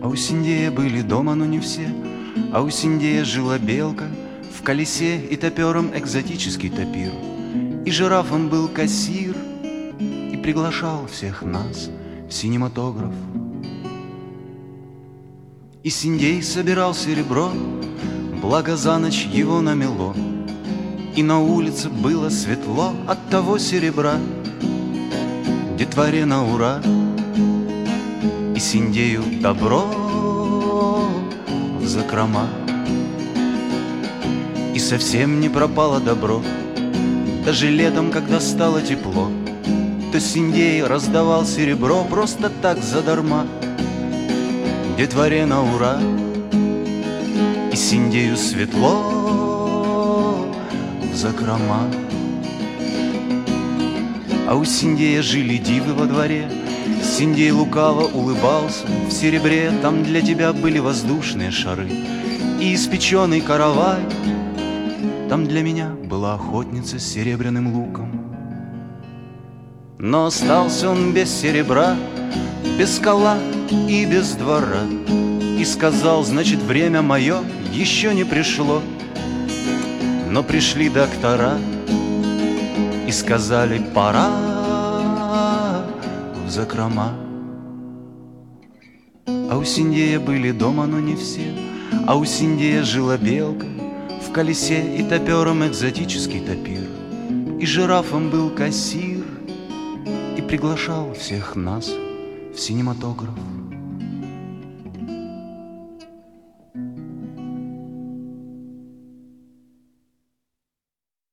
А у Синдея были дома, но не все. А у Синдея жила белка в колесе и топером экзотический топир. И жирафом был кассир и приглашал всех нас в синематограф. И Синдей собирал серебро, благо за ночь его намело, и на улице было светло от того серебра. Детворе на ура, и Синдею добро в закрома. И совсем не пропало добро, даже летом, когда стало тепло, то Синдей раздавал серебро просто так задарма. Детворе на ура, и Синдею светло в закрома. А у Синдея жили дивы во дворе. Синдей лукаво улыбался. В серебре там для тебя были воздушные шары и испеченный каравай. Там для меня была охотница с серебряным луком. Но остался он без серебра, без скала и без двора, и сказал: значит, время мое еще не пришло. Но пришли доктора и сказали: пора в закрома. А у Синдея были дома, но не все. А у Синдея жила белка в колесе и топером экзотический топир. И жирафом был кассир и приглашал всех нас в синематограф.